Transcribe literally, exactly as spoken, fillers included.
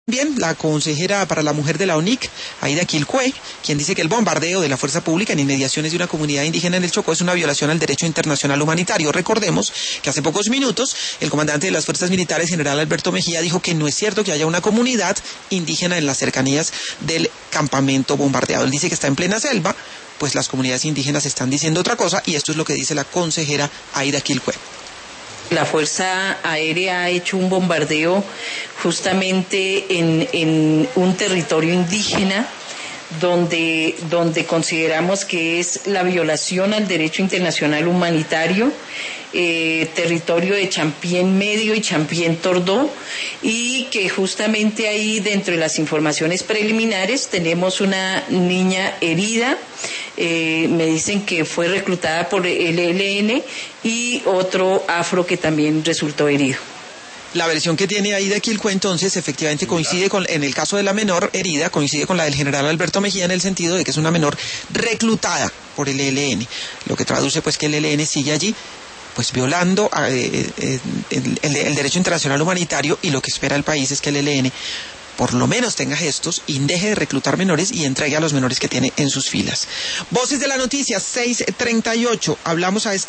Bien, la consejera para la mujer de la O N I C, Aida Quilcue, quien dice que el bombardeo de la fuerza pública en inmediaciones de una comunidad indígena en el Chocó es una violación al derecho internacional humanitario. Recordemos que hace pocos minutos el comandante de las fuerzas militares, general Alberto Mejía, dijo que no es cierto que haya una comunidad indígena en las cercanías del campamento bombardeado. Él dice que está en plena selva, pues las comunidades indígenas están diciendo otra cosa, y esto es lo que dice la consejera Aida Quilcue. La Fuerza Aérea ha hecho un bombardeo justamente en, en un territorio indígena donde, donde consideramos que es la violación al derecho internacional humanitario, eh, territorio de Champien Medio y Champien Tordó, y que justamente ahí, dentro de las informaciones preliminares, tenemos una niña herida. Eh, me dicen que fue reclutada por el E L N, y otro afro que también resultó herido. La versión que tiene Aida Quilcue entonces efectivamente coincide con, en el caso de la menor herida, coincide con la del general Alberto Mejía en el sentido de que es una menor reclutada por el E L N, lo que traduce pues que el E L N sigue allí pues violando eh, eh, el, el, el derecho internacional humanitario, y lo que espera el país es que el E L N por lo menos tenga gestos y deje de reclutar menores y entregue a los menores que tiene en sus filas. Voces de la noticia, seis treinta y ocho, hablamos a esta